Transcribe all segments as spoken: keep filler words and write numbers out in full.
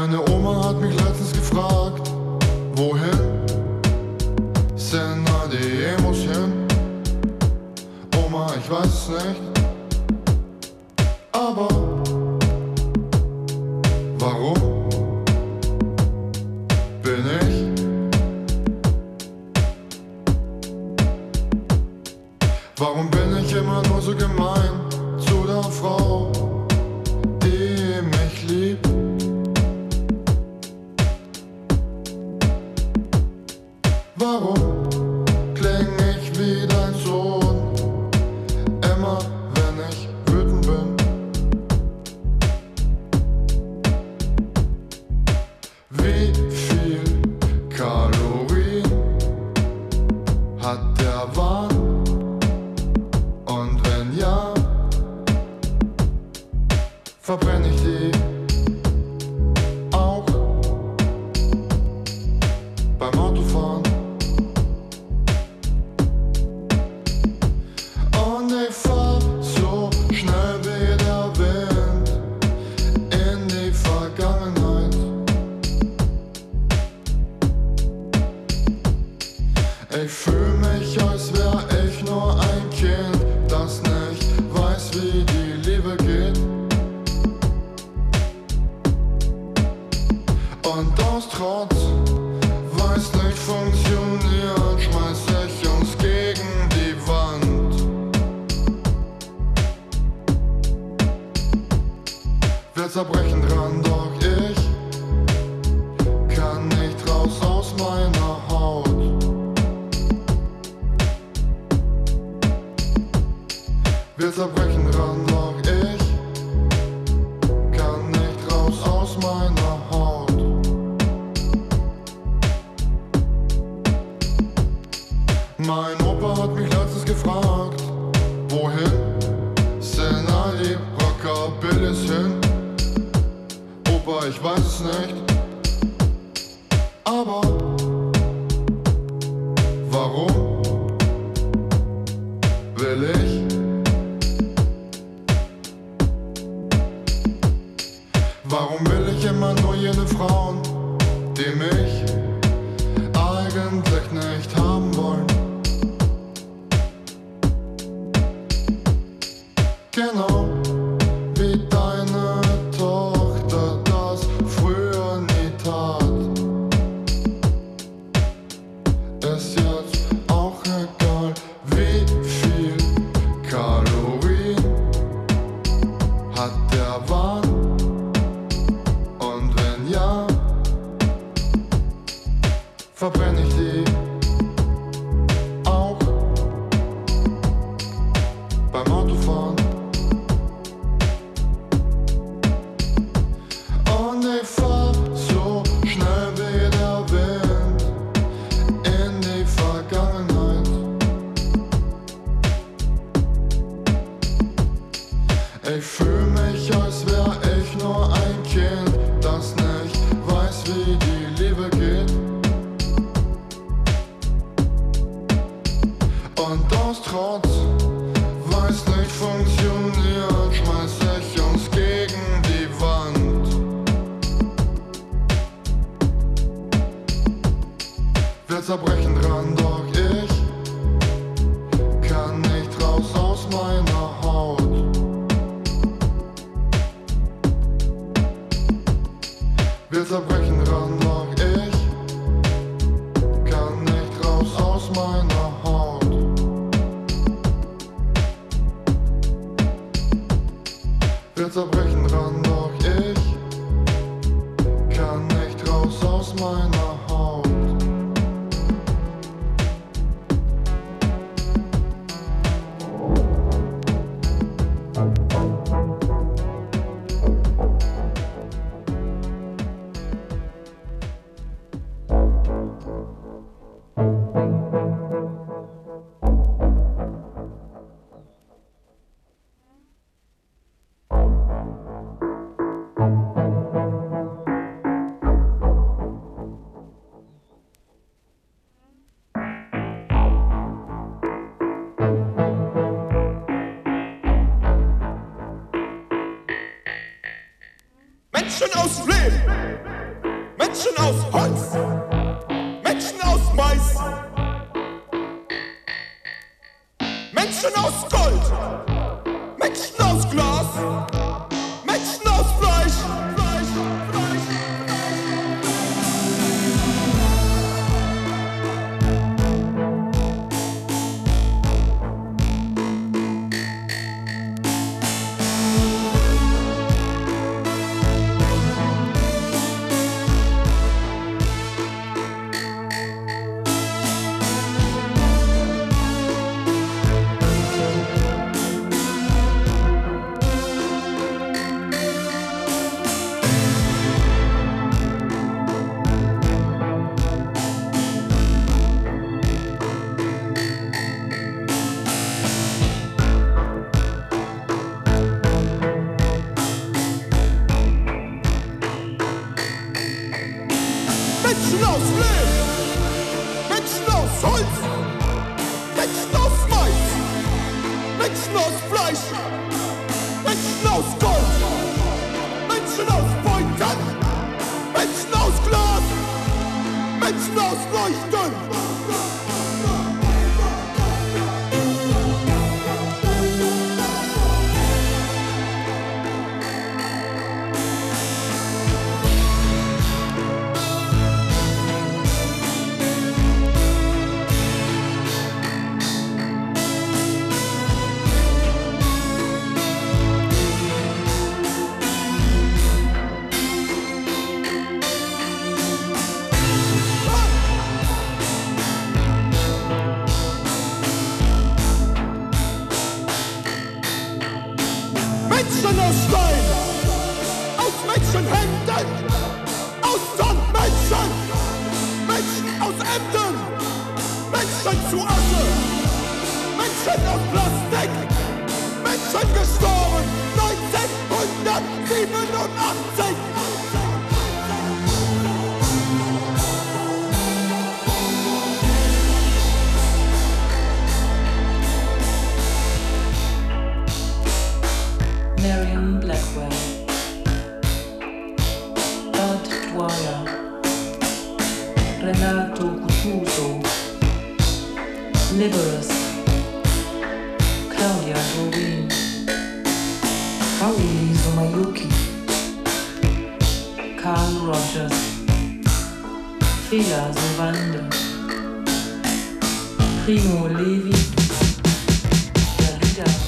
Meine Oma hat mich letztens gefragt, wohin sind all die Emos hin? Oma, ich weiß es nicht, aber warum bin ich Warum bin ich immer nur so gemein zu der Frau, die mich liebt? Warum kling ich wie dein Sohn, immer wenn ich wütend bin? Wie viel Kalorien hat der Wahn? Und wenn ja, verbrenne ich die auch beim Autofahren. Und ich fahr so schnell wie der Wind in die Vergangenheit. Ich fühl mich, als wär ich nur ein Kind, das nicht weiß, wie die Liebe geht. Und aus Trotz, weil's nicht funktioniert, schmeiß ich uns gegen die Wand. Wir zerbrechen dran, doch ich kann nicht raus aus meiner Haut. Wir zerbrechen dran, doch ich kann nicht raus aus meiner Haut. Mein Opa hat mich letztens gefragt, wohin sind all die Rockabillys hin? Opa, ich weiß es nicht, aber warum will ich Warum will ich immer nur jene Frauen, die mich eigentlich nicht haben wollen? Genau wie deine Tochter das früher nie tat. Ist jetzt auch egal, wie viel Kalorien hat der Wahn. Verbrenne ich die auch beim Autofahren. Und ich fahr so schnell wie der Wind in die Vergangenheit. Ich fühl mich, als wär ich nur ein Kind, das nicht weiß, wie die Liebe geht. Und aus Trotz, weil's nicht funktioniert, schmeiß ich uns gegen die Wand. Wir zerbrechen dran, doch ich kann nicht raus aus meiner Haut. Wir zerbrechen dran, doch ich kann nicht raus aus meiner Haut. Wir zerbrechen dran, doch ich kann nicht raus aus meiner Haut. Menschen aus Flem! Menschen aus Gold, Menschen aus Glas, Menschen aus Fleisch, Fleisch, Fleisch. Menschen aus Lehm, Menschen aus Holz, Menschen aus Mais, Menschen aus Fleisch, Menschen aus Gold, Menschen aus Beutern, Menschen aus Glas, Menschen aus Leuchten. Menschen aus Stein, aus Menschenhänden, aus Sandmenschen, Menschen aus Ämtern, Menschen zu Asche, Menschen aus Plastik, Menschen gestorben neunzehnhundertsiebenundachtzig. Marion Blackwell, Bud Dwyer, Renato Guttuso, Liberus, Claudia Doreen, Haruhi Zomayuki, Carl Rogers, Fela Sovande, Primo Levi, Dalida.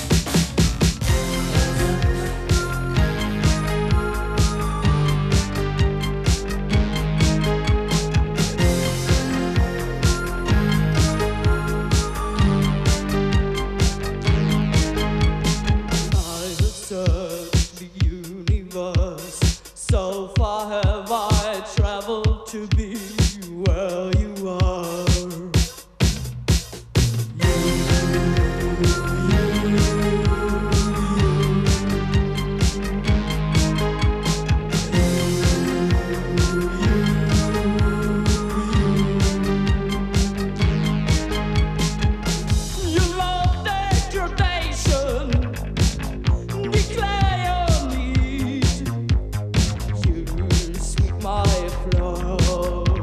To be where you are. My flaw.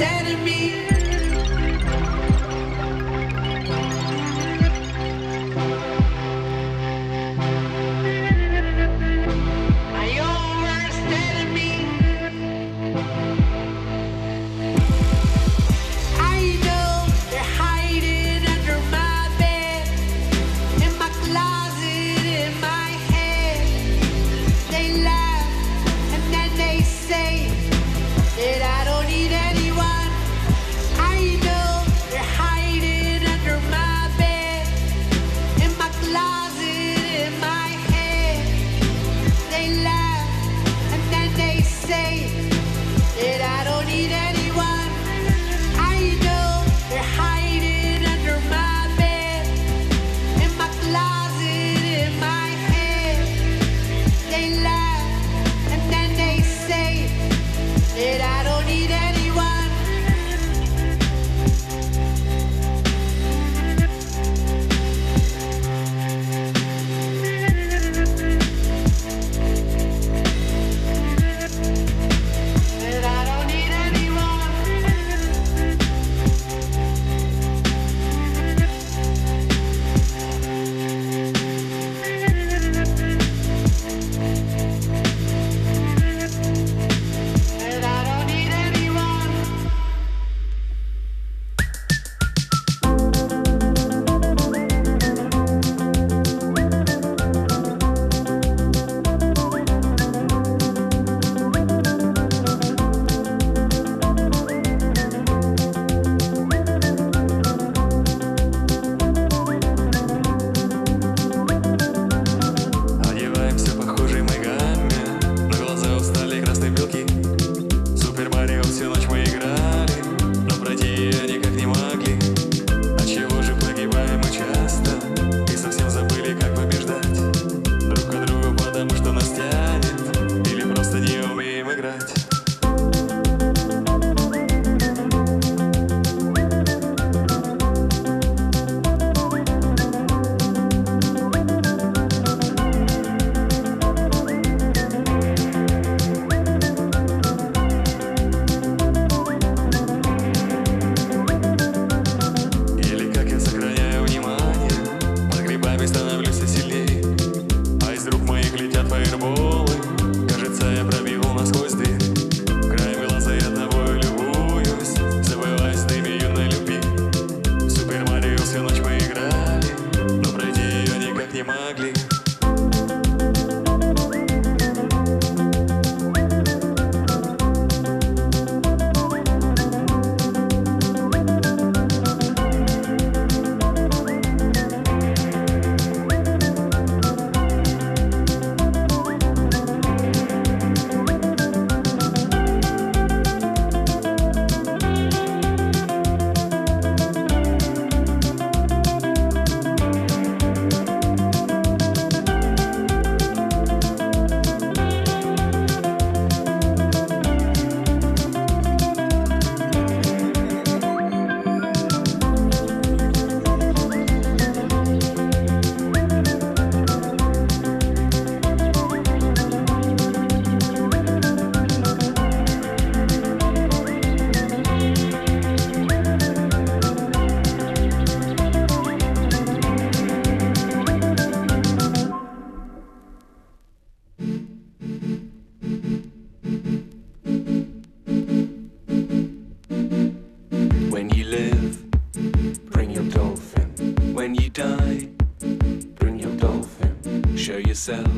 yourself,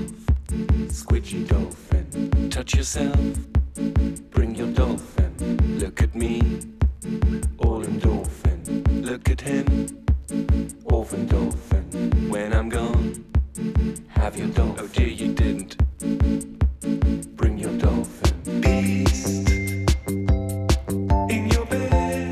squidgy dolphin. Touch yourself, bring your dolphin. Look at me, all endorphin. Look at him, orphan dolphin. When I'm gone, have your dolphin. Oh dear, you didn't. Bring your dolphin. Beast in your bed.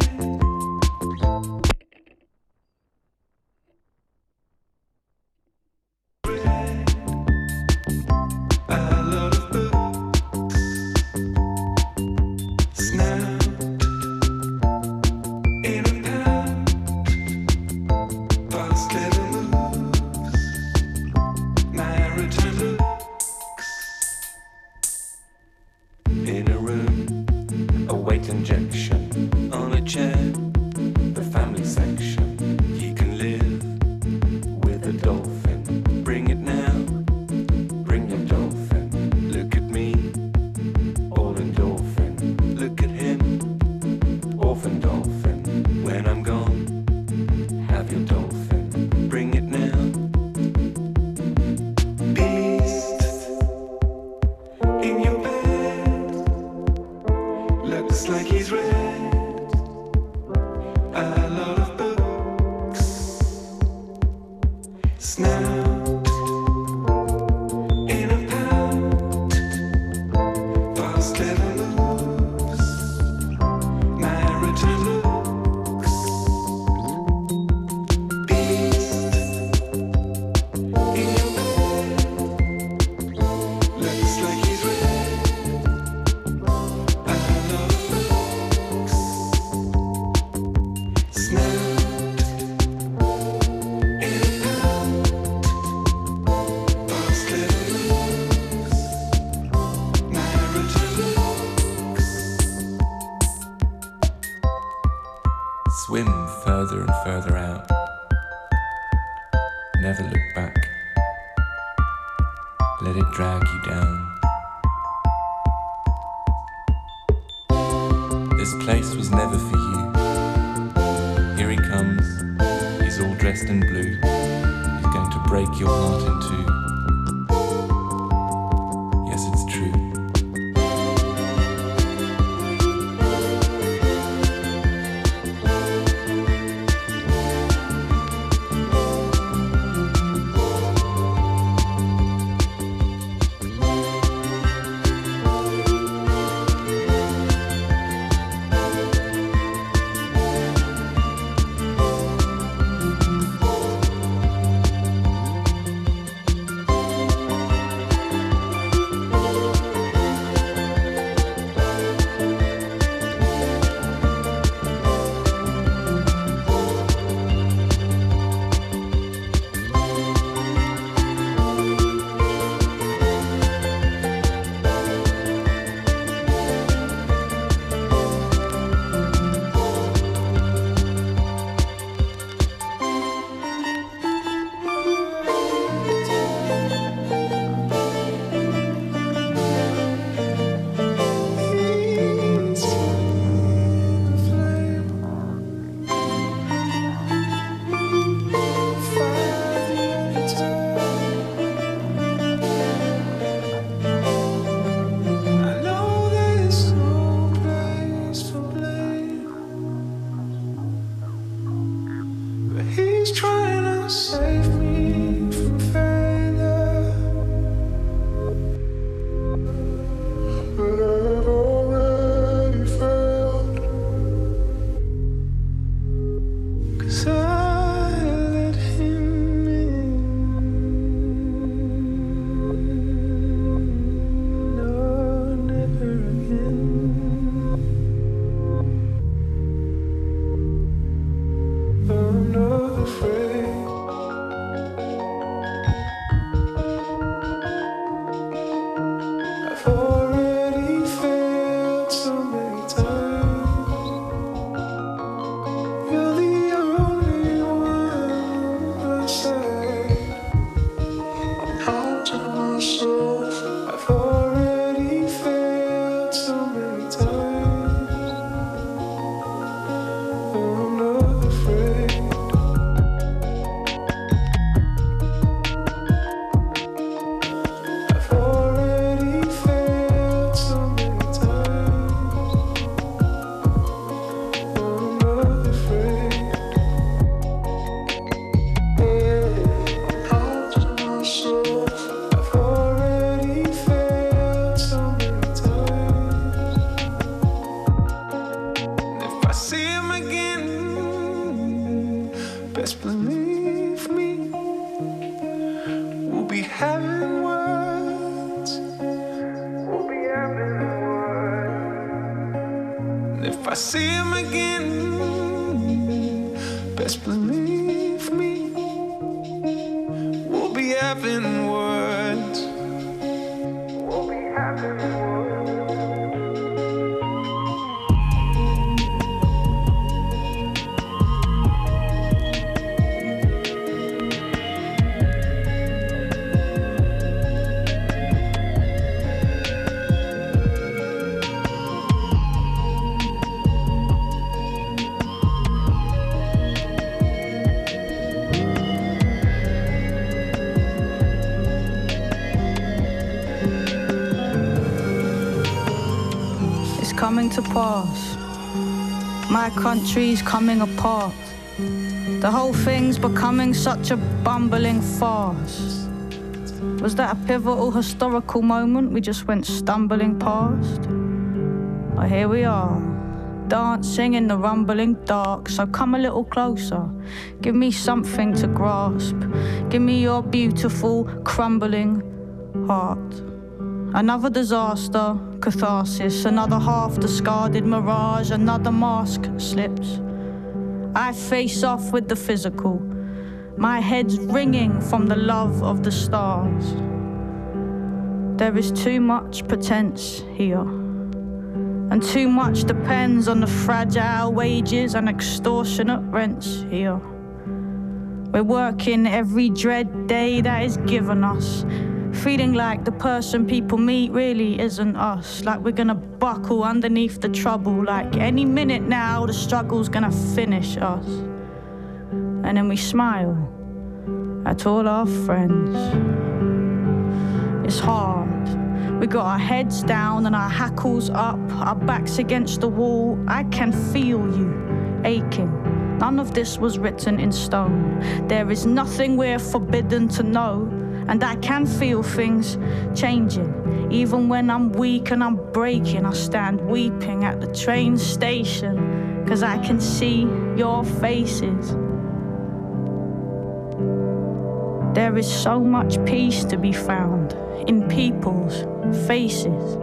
A lot of books snapped in a pound. Fast little moves, maritime looks. In a room, a weight injection. Coming to pass. My country's coming apart. The whole thing's becoming such a bumbling farce. Was that a pivotal historical moment we just went stumbling past? But here we are, dancing in the rumbling dark. So come a little closer, give me something to grasp. Give me your beautiful, crumbling heart. Another disaster, catharsis, another half-discarded mirage, another mask slips. I face off with the physical, my head's ringing from the love of the stars. There is too much pretense here, and too much depends on the fragile wages and extortionate rents here. We're working every dread day that is given us, feeling like the person people meet really isn't us, like we're gonna buckle underneath the trouble, like any minute now the struggle's gonna finish us. And then we smile at all our friends. It's hard. We got our heads down and our hackles up, our backs against the wall. I can feel you aching. None of this was written in stone. There is nothing we're forbidden to know. And I can feel things changing. Even when I'm weak and I'm breaking, I stand weeping at the train station, 'cause I can see your faces. There is so much peace to be found in people's faces.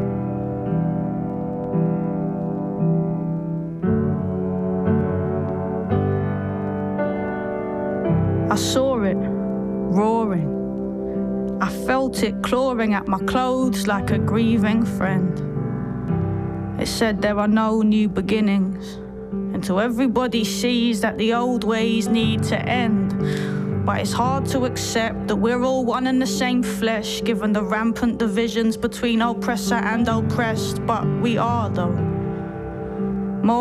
I saw it roaring. I felt it clawing at my clothes like a grieving friend. It said there are no new beginnings until everybody sees that the old ways need to end. But it's hard to accept that we're all one and the same flesh, given the rampant divisions between oppressor and oppressed. But we are though.